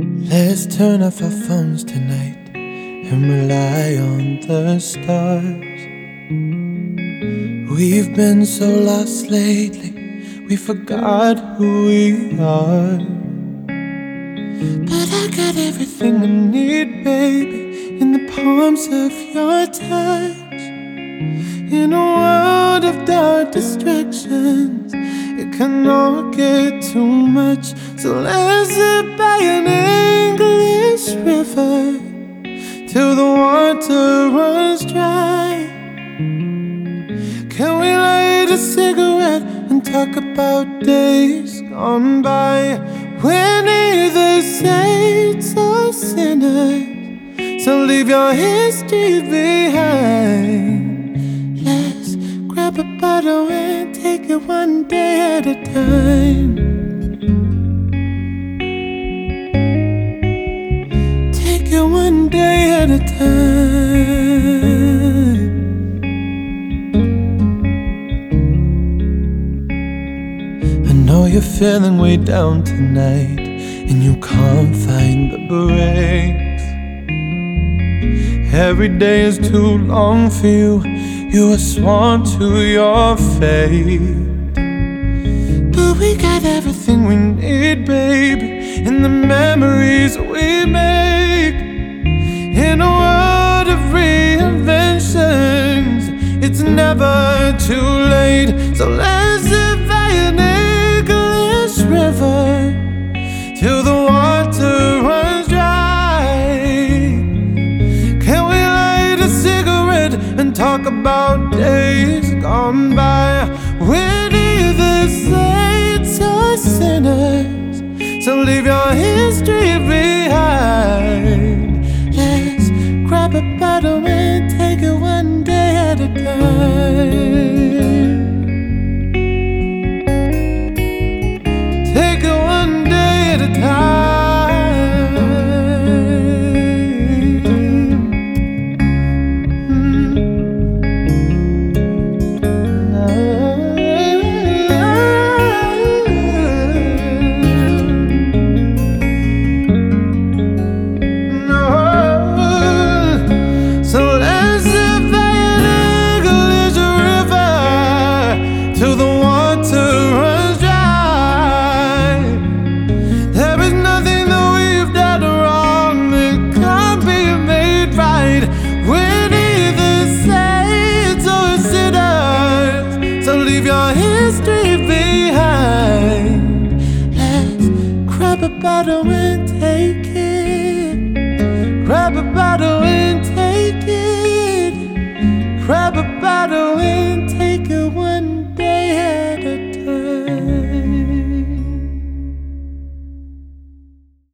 Let's turn off our phones tonight and rely on the stars. We've been so lost lately, we forgot who we are. But I got everything I need, baby, in the palms of your touch. In a world of dark distractions, it can all get too much. So let's sit by an English river till the water runs dry. Can we light a cigarette and talk about days gone by? We're neither saints or sinners, so leave your history behind. Let's grab a bottle and take it one day at a time. Take it one day at a time. I know you're feeling way down tonight and you can't find the brakes. Every day is too long for you, you are sworn to your fate. But we got everything we need, baby, in the memories we make. In a world of reinventions, it's never too late. So let's sit by an English river till the water runs dry. Can we light a cigarette and talk about days gone by? We're neither saints or sinners, so leave your history behind. Let's grab a bottle and take it one day at a time. Take it one day at a time. Leave your history behind. Let's grab a bottle and take it. Grab a bottle and take it. Grab a bottle and